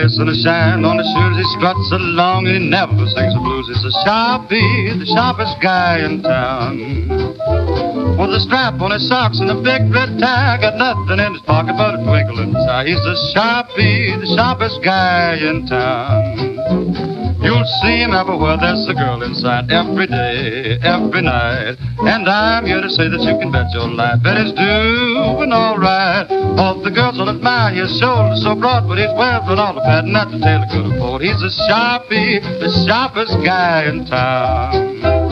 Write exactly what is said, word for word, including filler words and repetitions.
glisten a shine on his shoes. He struts along, he never sings the blues. He's a sharpie, the sharpest guy in town. With a strap on his socks and a big red tie, got nothing in his pocket but a twinkle inside. He's the sharpie, the sharpest guy in town. You'll see him everywhere, there's a girl inside, every day, every night. And I'm here to say that you can bet your life that he's doing all right. All the girls will admire his shoulders so broad, but he's wearing all the pattern that the tailor could afford. He's a sharpie, the sharpest guy in town.